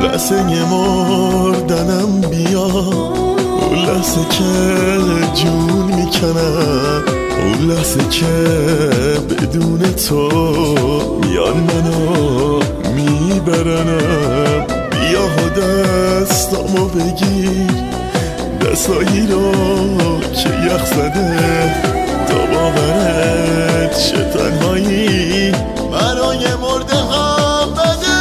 لحظه مردنم بیا، اون لحظه که جون میکنم، اون لحظه که بدون تو میان منو میبرنم. بیا دستامو بگیر، دستایی رو که یخ زده، تا باورت چه تنهایی برای مرده هم بده.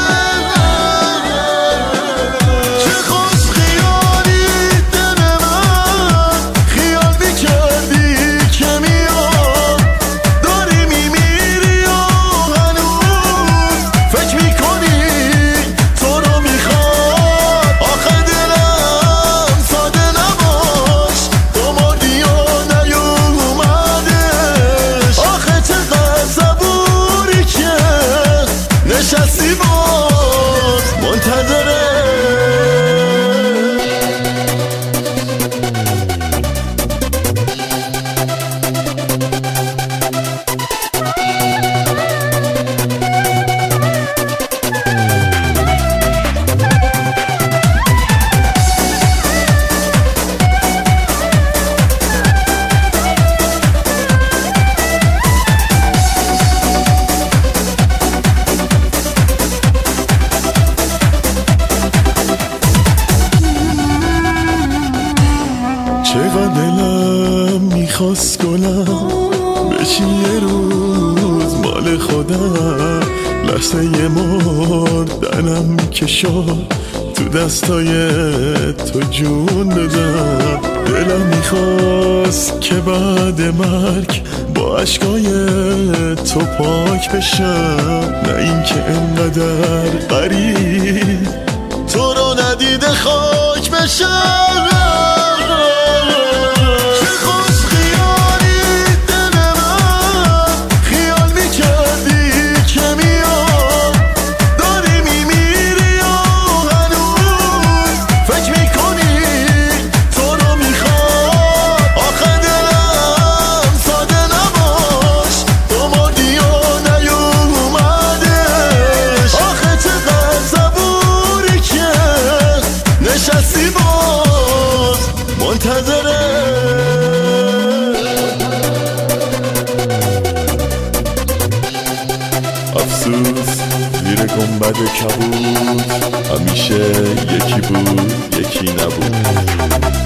چه خوش خیالی دل من، خیال میکردی که میاد، داری میمیری و هنوز فکر میکنی تو رو میخواد. آخه دلم ساده نباش، تو مردی و نیومدش. آخه چقدر صبوری که نشستی باز منتظره. چقدر دلم میخواست گلم بشی یه روز مال خودم، لحظه مردنم که شد تو دستای تو جون بدم. دلم میخواست که بعد مرگ با عشقای تو پاک بشم، نه اینکه انقدر قریب تو رو ندیده خاک بشم. نشستی باز منتظره. افسوس زیر گنبد کبود، همیشه یکی بود یکی نبود.